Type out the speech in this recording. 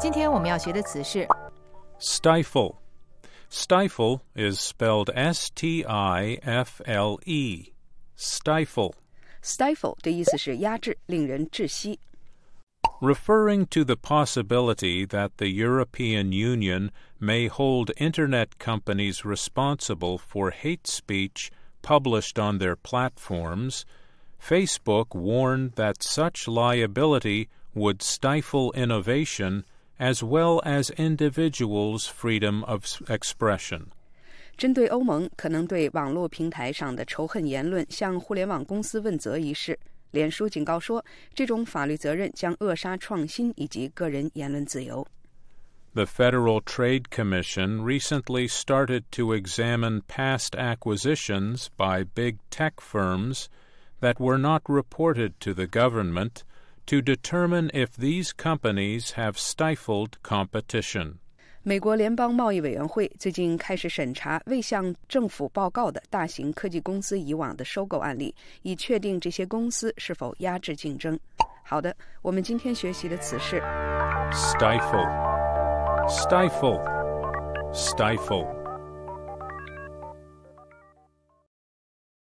今天我们要学的词是 Stifle. Stifle is spelled S-T-I-F-L-E. Stifle. Stifle 的意思是压制，令人窒息。 Referring to the possibility that the European Union may hold Internet companies responsible for hate speech published on their platforms, Facebook warned that such liability would stifle innovation as well as individuals' freedom of expression. 针对欧盟可能对网络平台上的仇恨言论向互联网公司问责一事，脸书警告说，这种法律责任将扼杀创新以及个人言论自由。 The Federal Trade Commission recently started to examine past acquisitions by big tech firms that were not reported to the government to determine if these companies have stifled competition. 美国联邦贸易委员会最近开始审查未向政府报告的大型科技公司以往的收购案例，以确定这些公司是否压制竞争。好的，我们今天学习的词是 Stifle. Stifle. Stifle.